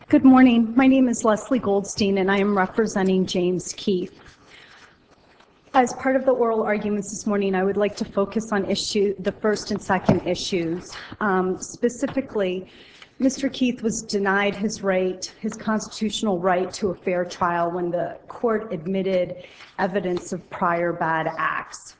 Good morning. My name is Leslie Goldstein, and I am representing James Keith. As part of the oral arguments this morning, I would like to focus on the first and second issues. Specifically, Mr. Keith was denied his constitutional right to a fair trial when the court admitted evidence of prior bad acts.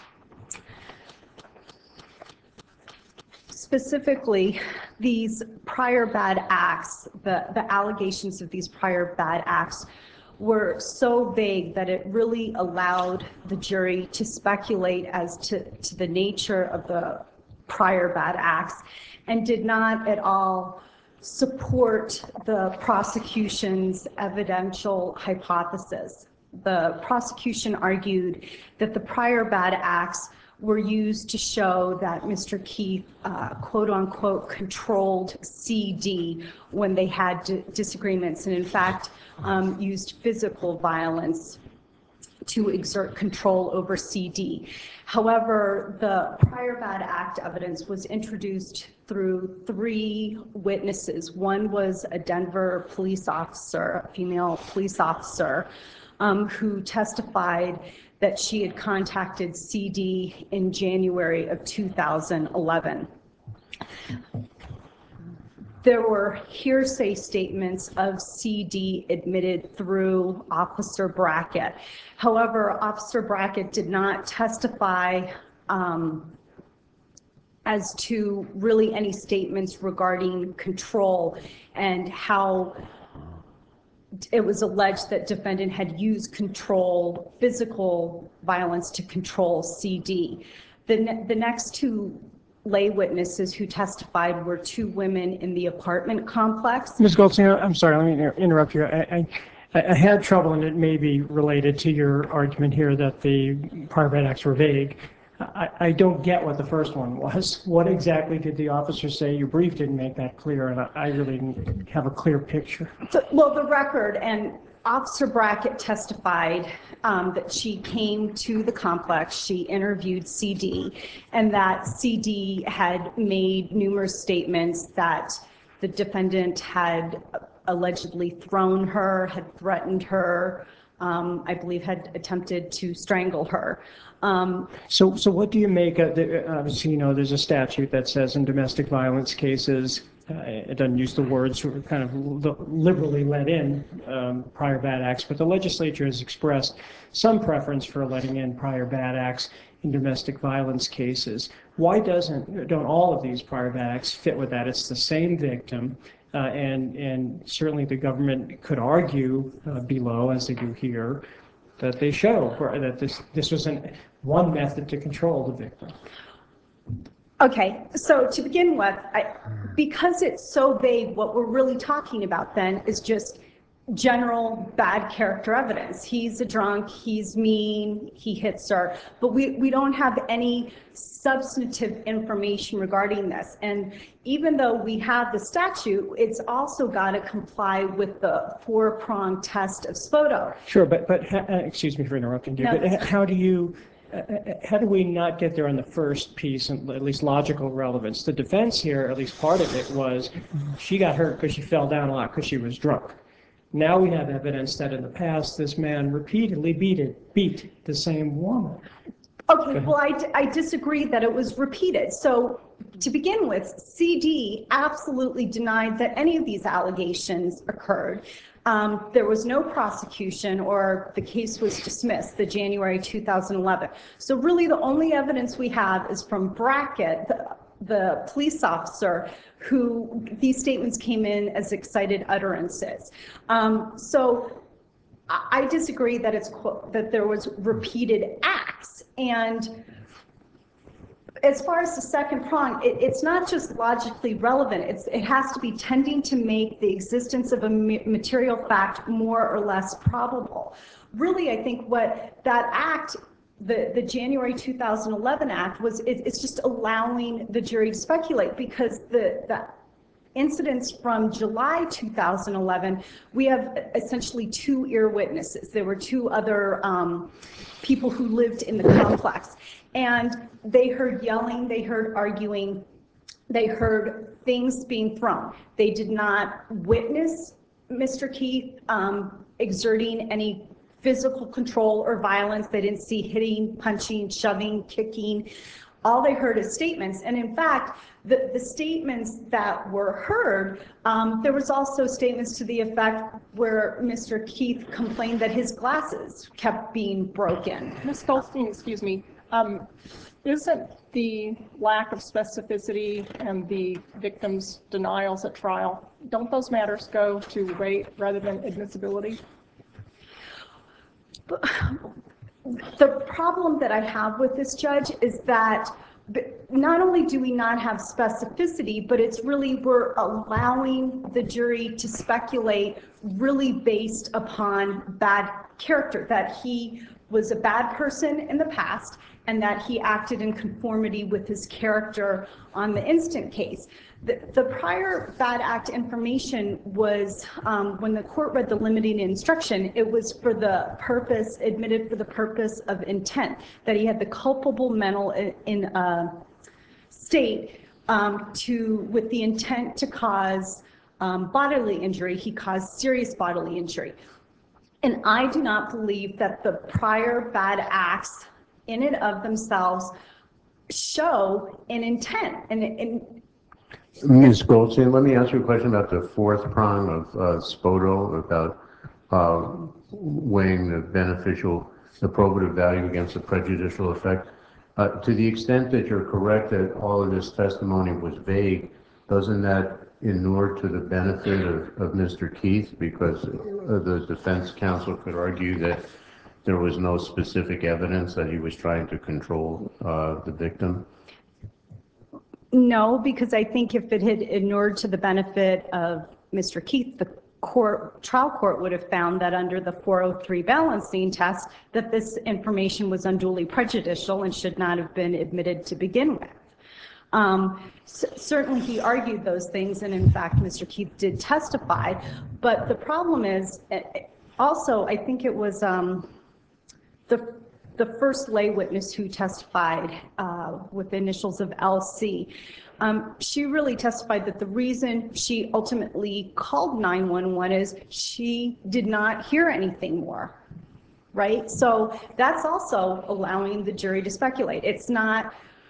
Specifically, these prior bad acts, the allegations of these prior bad acts were so vague that it really allowed the jury to speculate as to the nature of the prior bad acts and did not at all support the prosecution's evidential hypothesis. The prosecution argued that the prior bad acts were used to show that Mr. Keith, quote unquote, controlled CD when they had disagreements, and in fact used physical violence to exert control over CD. However, the prior bad act evidence was introduced through three witnesses. One was a Denver police officer, a female police officer, who testified that she had contacted CD in January of 2011. There were hearsay statements of CD admitted through Officer Brackett. However, Officer Brackett did not testify as to really any statements regarding control and how it was alleged that defendant had used physical violence to control CD. The next two lay witnesses who testified were two women in the apartment complex. Ms. Goldstein, I'm sorry, let me interrupt you. I had trouble, and it may be related to your argument here that the prior bad acts were vague. I don't get what the first one was. What exactly did the officer say? Your brief didn't make that clear, and I really didn't have a clear picture. Well, the record, and Officer Brackett testified that she came to the complex, she interviewed CD, and that CD had made numerous statements that the defendant had allegedly thrown her, had threatened her, I believe had attempted to strangle her. So what do you make of obviously, there's a statute that says in domestic violence cases, it doesn't use the words, kind of liberally let in prior bad acts, but the legislature has expressed some preference for letting in prior bad acts in domestic violence cases. Why don't all of these prior bad acts fit with that? It's the same victim, and certainly the government could argue below, as they do here, that they show that this was one method to control the victim. Okay, so to begin with, because it's so vague, what we're really talking about then is just general bad character evidence. He's a drunk, he's mean, he hits her, but we don't have any substantive information regarding this. And even though we have the statute, it's also got to comply with the four-pronged test of SPOTO. Sure, but excuse me for interrupting you, but how do we not get there on the first piece, and at least logical relevance? The defense here, at least part of it, was she got hurt because she fell down a lot because she was drunk. Now we have evidence that in the past this man repeatedly beat the same woman. Okay, well, I disagree that it was repeated. So to begin with, CD absolutely denied that any of these allegations occurred. There was no prosecution, or the case was dismissed, the January 2011. So really the only evidence we have is from Brackett, the police officer, who these statements came in as excited utterances. So I disagree that there was repeated acts. And as far as the second prong, it's not just logically relevant. It has to be tending to make the existence of a material fact more or less probable. Really, I think what that act, the January 2011 act, it's just allowing the jury to speculate, because the incidents from July 2011, we have essentially two ear witnesses. There were two other people who lived in the complex, and they heard yelling, they heard arguing, they heard things being thrown. They did not witness Mr. Keith exerting any physical control or violence. They didn't see hitting, punching, shoving, kicking. All they heard is statements. And in fact, the statements that were heard, there was also statements to the effect where Mr. Keith complained that his glasses kept being broken. Ms. Goldstein, excuse me. Isn't the lack of specificity and the victim's denials at trial, don't those matters go to weight rather than admissibility? The problem that I have with this, Judge, is that not only do we not have specificity, but it's really we're allowing the jury to speculate really based upon bad character, that he was a bad person in the past and that he acted in conformity with his character on the instant case. The prior bad act information was, when the court read the limiting instruction, it was for the purpose, admitted for the purpose of intent, that he had the culpable mental state with the intent to cause bodily injury. He caused serious bodily injury. And I do not believe that the prior bad acts in and of themselves show an intent. And Ms. Goldstein, let me ask you a question about the fourth prong of SPOTO, about weighing the probative value against the prejudicial effect. To the extent that you're correct that all of this testimony was vague, doesn't that inure to the benefit of Mr. Keith, because the defense counsel could argue that there was no specific evidence that he was trying to control the victim? no, because I think if it had inured to the benefit of Mr. Keith, the trial court would have found that under the 403 balancing test, that this information was unduly prejudicial and should not have been admitted to begin with. Certainly he argued those things, and in fact, Mr. Keith did testify, but the problem is, also, I think it was the first lay witness who testified with the initials of LC. She really testified that the reason she ultimately called 911 is she did not hear anything more, right? So that's also allowing the jury to speculate. It's not,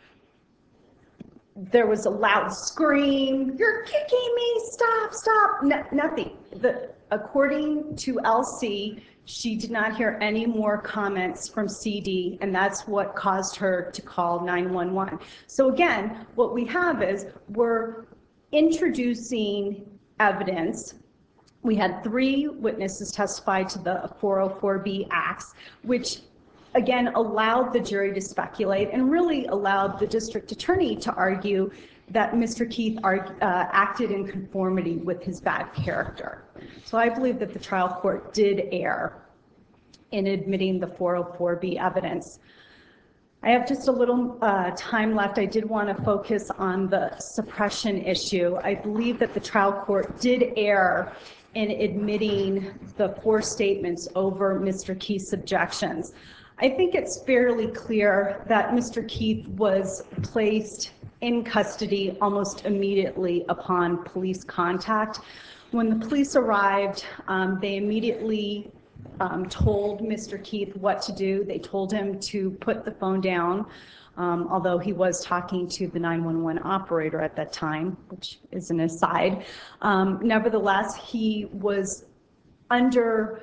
there was a loud scream, "You're kicking me, stop, stop," nothing. According to LC, she did not hear any more comments from CD, and that's what caused her to call 911. So again, what we have is we're introducing evidence. We had 3 witnesses testify to the 404B acts, which again allowed the jury to speculate and really allowed the district attorney to argue that Mr. Keith acted in conformity with his bad character. So I believe that the trial court did err in admitting the 404B evidence. I have just a little time left. I did want to focus on the suppression issue. I believe that the trial court did err in admitting the 4 statements over Mr. Keith's objections. I think it's fairly clear that Mr. Keith was placed in custody almost immediately upon police contact. When the police arrived, they immediately told Mr. Keith what to do. They told him to put the phone down, although he was talking to the 911 operator at that time, which is an aside. Nevertheless, he was under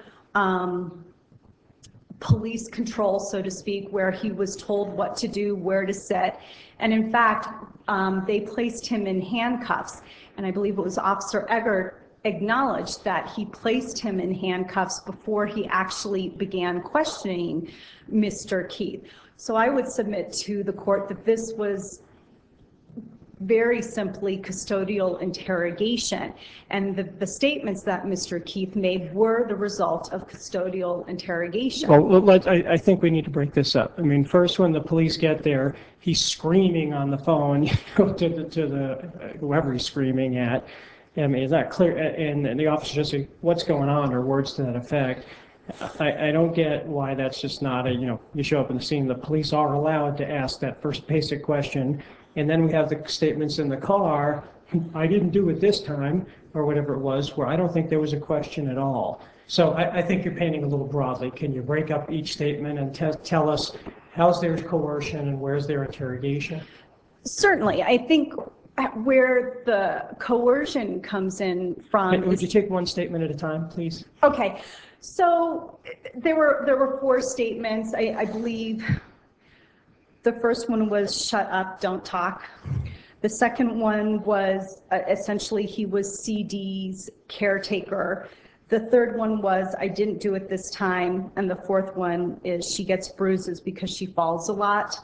police control, so to speak, where he was told what to do, where to sit. And in fact, they placed him in handcuffs. And I believe it was Officer Eggert acknowledged that he placed him in handcuffs before he actually began questioning Mr. Keith. So I would submit to the court that this was very simply custodial interrogation, and the statements that Mr. Keith made were the result of custodial interrogation. Well, I think we need to break this up. I mean, first, when the police get there, he's screaming on the phone to the whoever he's screaming at. I mean, it's not clear, and the officer just say, "What's going on?" or words to that effect. I don't get why that's just not a, you show up in the scene. The police are allowed to ask that first basic question. And then we have the statements in the car I didn't do it this time, or whatever it was, where I don't think there was a question at all. So I think you're painting a little broadly. Can you break up each statement and tell us how's there coercion and where's there interrogation? Certainly. I think where the coercion comes in from. Would you take one statement at a time, please? Okay. So there were 4 statements. I believe the first one was shut up, don't talk. The second one was essentially he was CD's caretaker. The third one was I didn't do it this time. And the fourth one is she gets bruises because she falls a lot.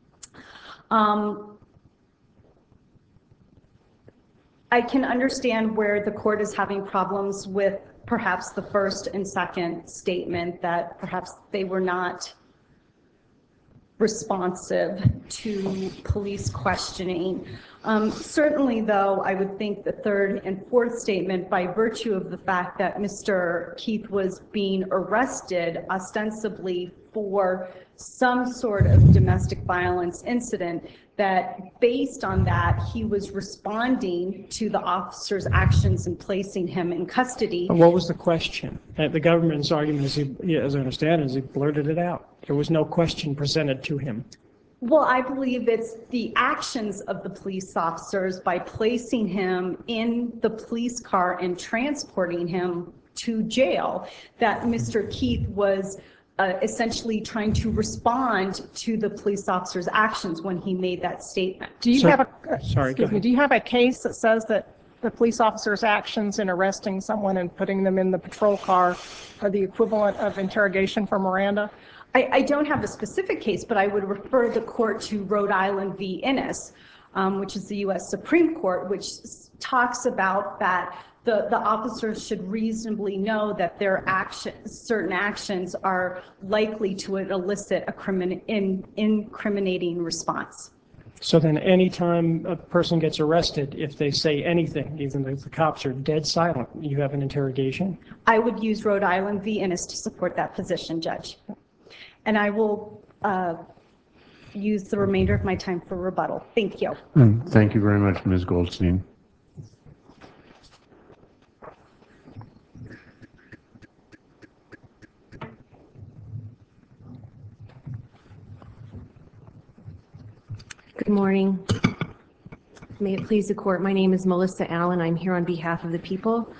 I can understand where the court is having problems with perhaps the first and second statement, that perhaps they were not responsive to police questioning. Certainly, though, I would think the third and fourth statement, by virtue of the fact that Mr. Keith was being arrested ostensibly for some sort of domestic violence incident, that based on that, he was responding to the officer's actions and placing him in custody. What was the question? The government's argument, as I understand, is he blurted it out. There was no question presented to him. Well, I believe it's the actions of the police officers by placing him in the police car and transporting him to jail that Mr. Keith was essentially trying to respond to the police officer's actions when he made that statement. Do you have a, sorry, go ahead. do you have a case that says that the police officer's actions in arresting someone and putting them in the patrol car are the equivalent of interrogation for Miranda? I don't have a specific case, but I would refer the court to Rhode Island v. Innis, which is the U.S. Supreme Court, which talks about that the officers should reasonably know that their certain actions are likely to elicit an incriminating response. So then anytime a person gets arrested, if they say anything, even if the cops are dead silent, you have an interrogation? I would use Rhode Island v. Innis to support that position, Judge. And I will use the remainder of my time for rebuttal. Thank you. Thank you very much, Ms. Goldstein. Good morning. May it please the court, my name is Melissa Allen. I'm here on behalf of the people.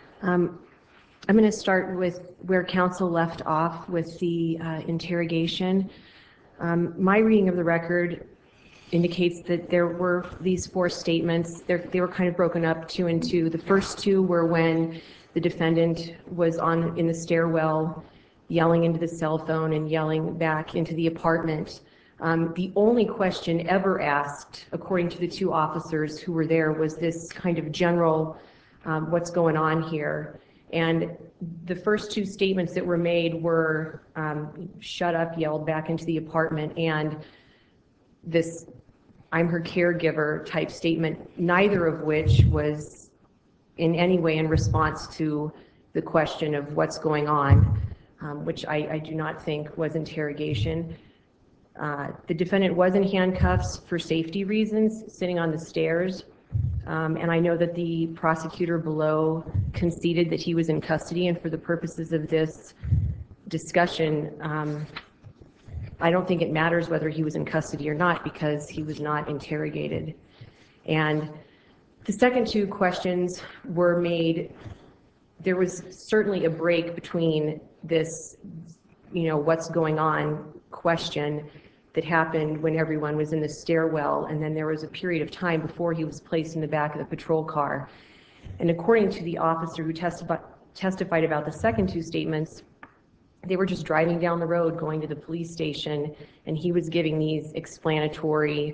I'm going to start with where counsel left off with the interrogation. My reading of the record indicates that there were these 4 statements. They were kind of broken up 2 and 2. The first 2 were when the defendant was in the stairwell, yelling into the cell phone and yelling back into the apartment. The only question ever asked, according to the 2 officers who were there, was this kind of general, what's going on here? And the first 2 statements that were made were, shut up, yelled back into the apartment, and this, I'm her caregiver type statement, neither of which was in any way in response to the question of what's going on, which I do not think was interrogation. The defendant was in handcuffs for safety reasons, sitting on the stairs. And I know that the prosecutor below conceded that he was in custody, and for the purposes of this discussion, I don't think it matters whether he was in custody or not, because he was not interrogated. And the second 2 questions were made, there was certainly a break between this, what's going on question that happened when everyone was in the stairwell, and then there was a period of time before he was placed in the back of the patrol car. And according to the officer who testified about the second 2 statements, they were just driving down the road going to the police station, and he was giving these explanatory,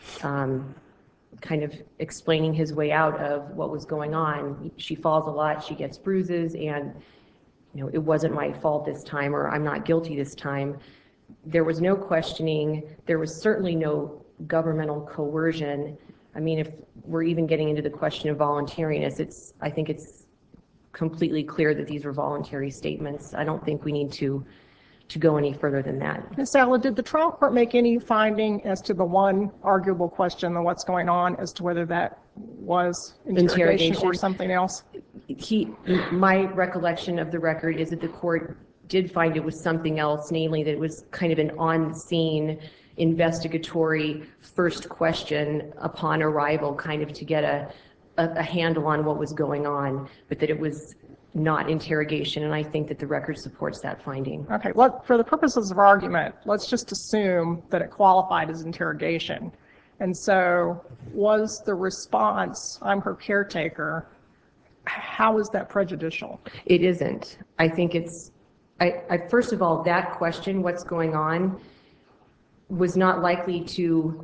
kind of explaining his way out of what was going on. She falls a lot, she gets bruises, and it wasn't my fault this time, or I'm not guilty this time. There was no questioning. There was certainly no governmental coercion. I mean, if we're even getting into the question of voluntariness, I think it's completely clear that these were voluntary statements. I don't think we need to go any further than that. Ms. Allen, did the trial court make any finding as to the one arguable question on what's going on, as to whether that was interrogation or something else? My recollection of the record is that the court did find it was something else, namely that it was kind of an on-scene investigatory first question upon arrival, kind of to get a handle on what was going on, but that it was not interrogation, and I think that the record supports that finding. Okay, for the purposes of argument, let's just assume that it qualified as interrogation. And so was the response, "I'm her caretaker," how is that prejudicial? It isn't. I think it's, first of all, that question, what's going on, was not likely to,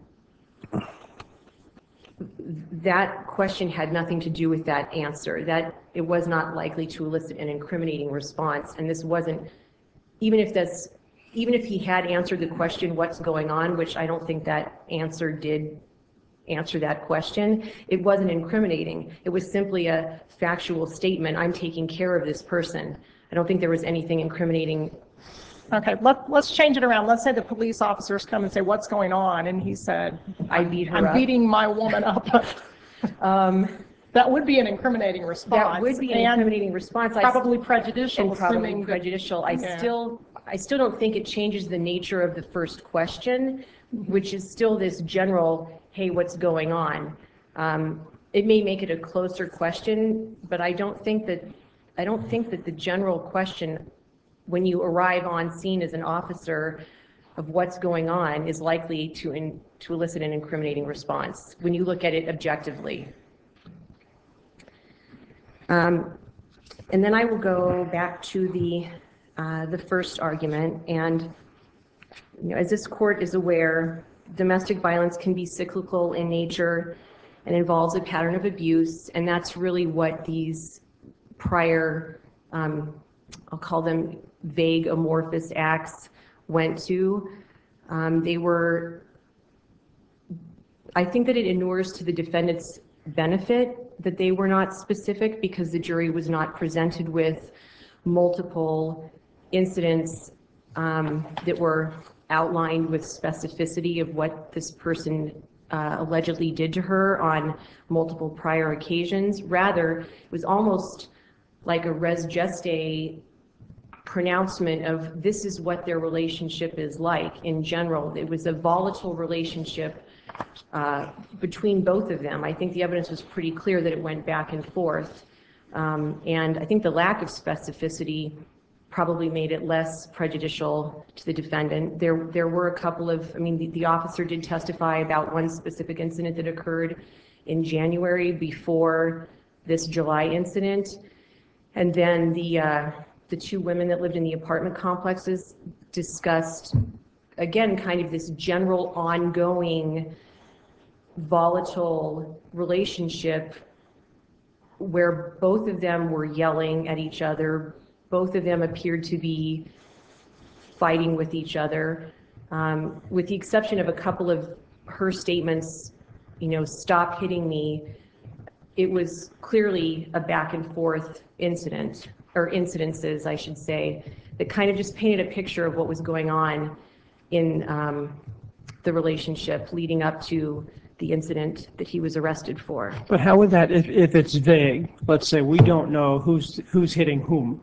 that question had nothing to do with that answer. That it was not likely to elicit an incriminating response. And this wasn't, even if he had answered the question, what's going on, which I don't think that answer did answer that question, it wasn't incriminating. It was simply a factual statement. I'm taking care of this person. I don't think there was anything incriminating. Okay, let's change it around. Let's say the police officers come and say, "What's going on?" And he said, I beat her "I'm up." beating my woman up." That would be an incriminating response. That would be an incriminating response. Probably prejudicial. And probably prejudicial. I still don't think it changes the nature of the first question, which is still this general, hey, what's going on? It may make it a closer question, but I don't think that the general question, when you arrive on scene as an officer, of what's going on is likely to elicit an incriminating response when you look at it objectively. And then I will go back to the first argument. And as this court is aware, domestic violence can be cyclical in nature and involves a pattern of abuse. And that's really what these prior, I'll call them vague amorphous acts, went to. They were, I think that it inures to the defendant's benefit that they were not specific, because the jury was not presented with multiple incidents that were outlined with specificity of what this person allegedly did to her on multiple prior occasions. Rather, it was almost like a res geste pronouncement of this is what their relationship is like in general. It was a volatile relationship between both of them. I think the evidence was pretty clear that it went back and forth. And I think the lack of specificity probably made it less prejudicial to the defendant. There were a couple of, I mean, the officer did testify about one specific incident that occurred in January before this July incident. And then the two women that lived in the apartment complexes discussed, again, kind of this general ongoing volatile relationship where both of them were yelling at each other. Both of them appeared to be fighting with each other, with the exception of a couple of her statements, stop hitting me. It was clearly a back and forth incident, or incidences, I should say, that kind of just painted a picture of what was going on in the relationship leading up to the incident that he was arrested for. But how would that, if it's vague, let's say we don't know who's hitting whom,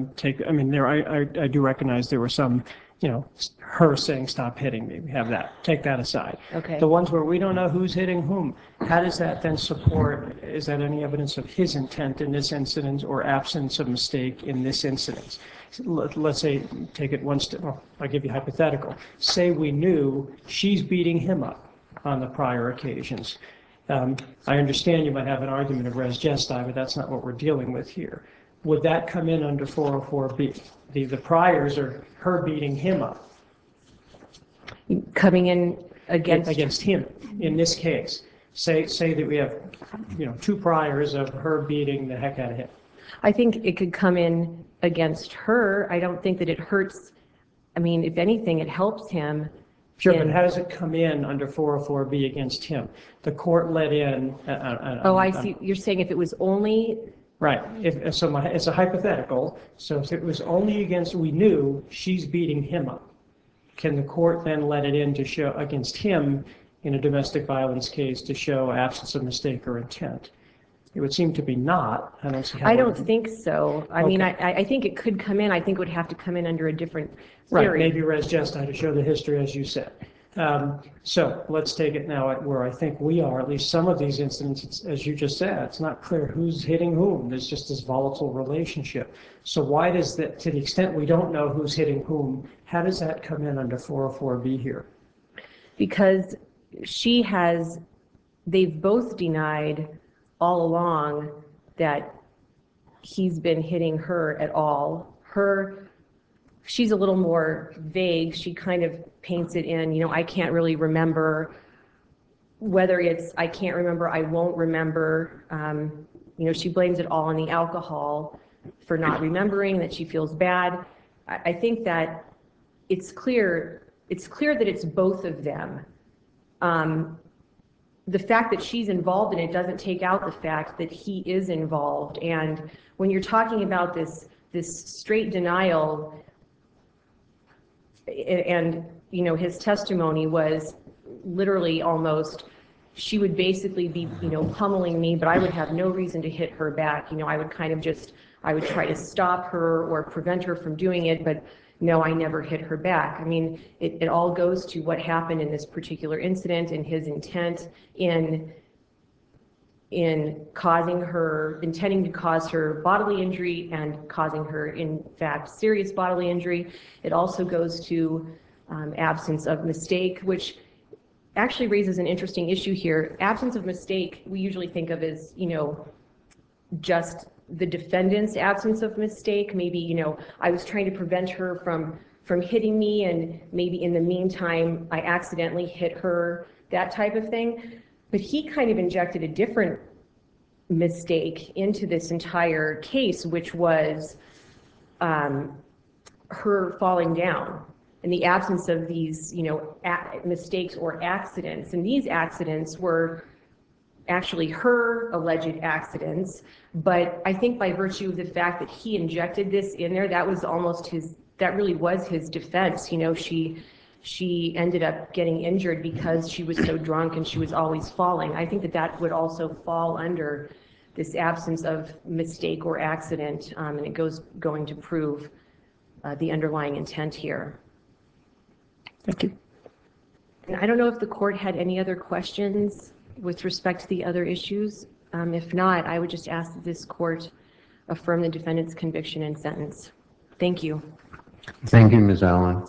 I do recognize there were some, her saying stop hitting me, we have that, take that aside. Okay. The ones where we don't know who's hitting whom, how does that then support, is that any evidence of his intent in this incident or absence of mistake in this incident? Let's say, take it one step, I'll give you a hypothetical. Say we knew she's beating him up on the prior occasions. I understand you might have an argument of res gesti, but that's not what we're dealing with here. Would that come in under 404B? The priors are her beating him up. Coming in against him in this case. Say that we have, two priors of her beating the heck out of him. I think it could come in against her. I don't think that it hurts. I mean, if anything, it helps him. Sure, but how does it come in under 404B against him? The court let in. I see. You're saying if it was only. Right. It's a hypothetical. So if it was only against, we knew she's beating him up. Can the court then let it in to show against him in a domestic violence case to show absence of mistake or intent? It would seem to be not. I don't see how. I don't think so. I mean, Okay. I think it could come in. I think it would have to come in under a different Right, theory. maybe res gesta to show the history, as you said. So let's take it now at where I think we are, at least some of these incidents, as you just said, it's not clear who's hitting whom. There's just this volatile relationship. So why does that, to the extent we don't know who's hitting whom, how does that come in under 404B here? Because they've both denied all along that he's been hitting her at all. She's a little more vague. She kind of paints it in, I can't really remember, whether it's I can't remember, I won't remember. She blames it all on the alcohol for not remembering, that she feels bad. I think that it's clear that it's both of them. The fact that she's involved in it doesn't take out the fact that he is involved. And when you're talking about this straight denial, and his testimony was literally almost, she would basically be pummeling me, but I would have no reason to hit her back. I would kind of I would try to stop her or prevent her from doing it, but no, I never hit her back. I mean, it all goes to what happened in this particular incident and his intent in intending to cause her bodily injury and causing her, in fact, serious bodily injury. It also goes to absence of mistake, which actually raises an interesting issue here. Absence of mistake, we usually think of as, just the defendant's absence of mistake. Maybe, I was trying to prevent her from hitting me, and maybe in the meantime, I accidentally hit her, that type of thing. But he kind of injected a different mistake into this entire case, which was her falling down in the absence of these, mistakes or accidents. And these accidents were actually her alleged accidents, but I think by virtue of the fact that he injected this in there, that really was his defense. She ended up getting injured because she was so drunk and she was always falling. I think that would also fall under this absence of mistake or accident, and it going to prove the underlying intent here. Thank you. And I don't know if the court had any other questions with respect to the other issues. If not, I would just ask that this court affirm the defendant's conviction and sentence. Thank you. Thank you, Ms. Allen.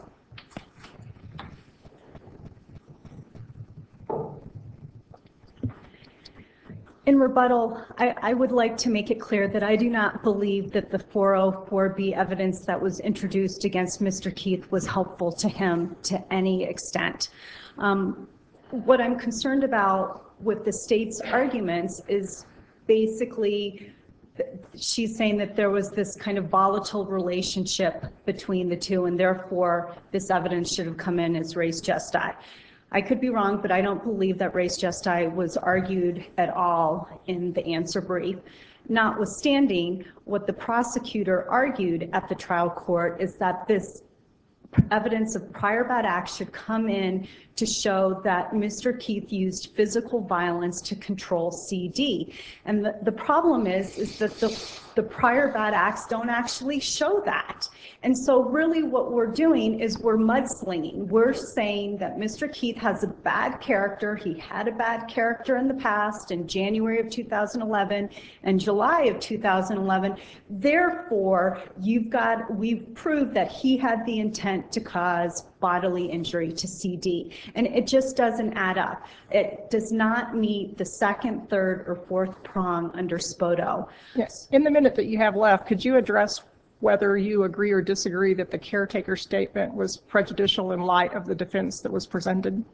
In rebuttal, I would like to make it clear that I do not believe that the 404B evidence that was introduced against Mr. Keith was helpful to him to any extent. What I'm concerned about with the state's arguments is basically she's saying that there was this kind of volatile relationship between the two, and therefore this evidence should have come in as res gestae. I could be wrong, but I don't believe that res gestae was argued at all in the answer brief. Notwithstanding, what the prosecutor argued at the trial court is that this evidence of prior bad acts should come in to show that Mr. Keith used physical violence to control CD. And the problem is that the prior bad acts don't actually show that. And so really what we're doing is we're mudslinging. We're saying that Mr. Keith has a bad character. He had a bad character in the past, in January of 2011 and July of 2011. Therefore, we've proved that he had the intent to cause bodily injury to CD. And it just doesn't add up. It does not meet the second, third, or fourth prong under SPOTO. Yes. In the minute that you have left, could you address whether you agree or disagree that the caretaker statement was prejudicial in light of the defense that was presented?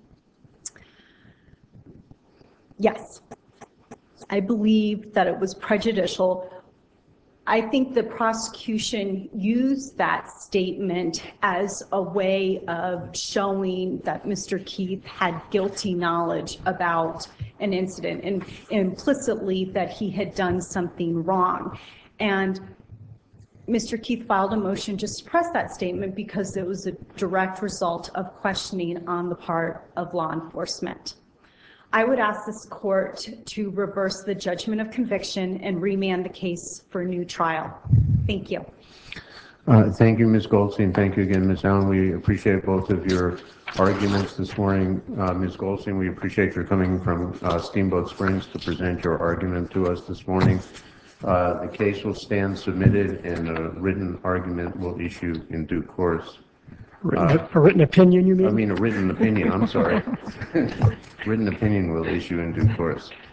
Yes. I believe that it was prejudicial. I think the prosecution used that statement as a way of showing that Mr. Keith had guilty knowledge about an incident and implicitly that he had done something wrong. And Mr. Keith filed a motion to suppress that statement because it was a direct result of questioning on the part of law enforcement. I would ask this court to reverse the judgment of conviction and remand the case for a new trial. Thank you. Thank you, Ms. Goldstein. Thank you again, Ms. Allen. We appreciate both of your arguments this morning. Ms. Goldstein, we appreciate your coming from Steamboat Springs to present your argument to us this morning. The case will stand submitted and a written argument will issue in due course. A written opinion, you mean? I mean, a written opinion, I'm sorry. Written opinion will issue in due course.